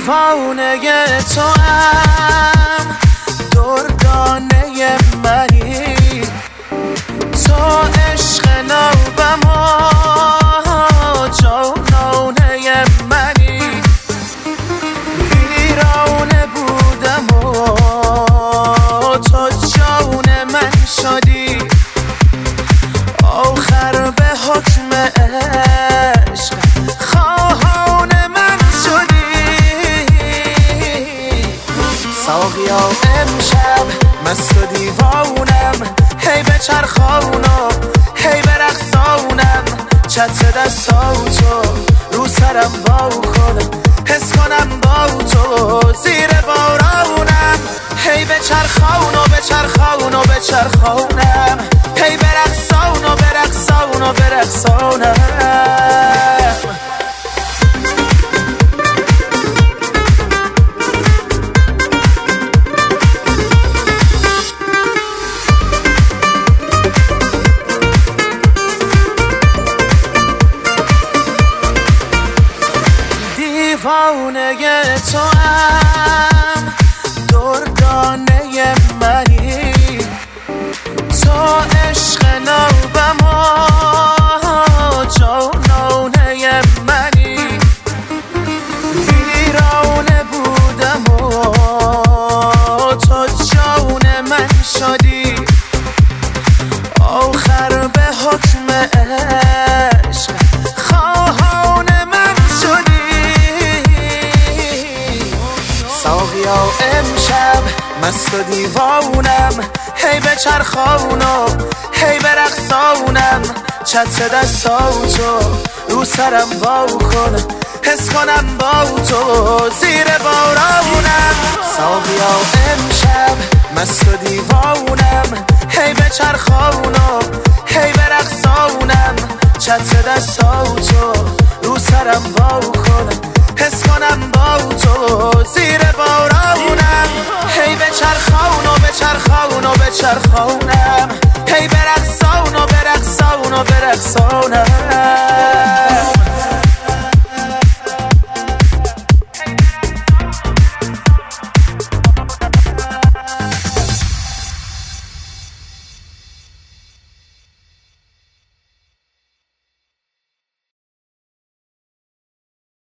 دیوانه تو هم دردانه منی، تو عشق نوبم و جانانه منی. ویرانه بودم و تو جان من شدی، آخر به حکم عشق خواهان من شدی. ساقیا امشب مست و دیوانم، هی به چرخانم هی به رقصانم، چتر دستاتو رو سرم وا کنم، حس کنم با تو زیر بارانم. هی به چرخان و به چرخان و به چرخانم، هی به رقصان و به رقصان و به رقصانم. دیوانه تو هم دردانه منی، تو عشق نوبم و جانانه منی. ویرانه بودم و تو جان من شدی، آخر به حکم عشق خواهان من شدی. ساقیا امشب مست و دیوانم، هی به چرخانم هی به رقصانم، چتر دستاتو رو سرم وا کنم، حس کنم با تو زیر بارانم. ساقیا امشب مست و دیوانم، هی به چرخانم هی به رقصانم، چتر دستاتو رو سرم وا کنم، حس کنم با تو زیر بارانم. هی به چرخان و به چرخان و به چرخانم، هی به رقصان و به رقصان و به رقصانم.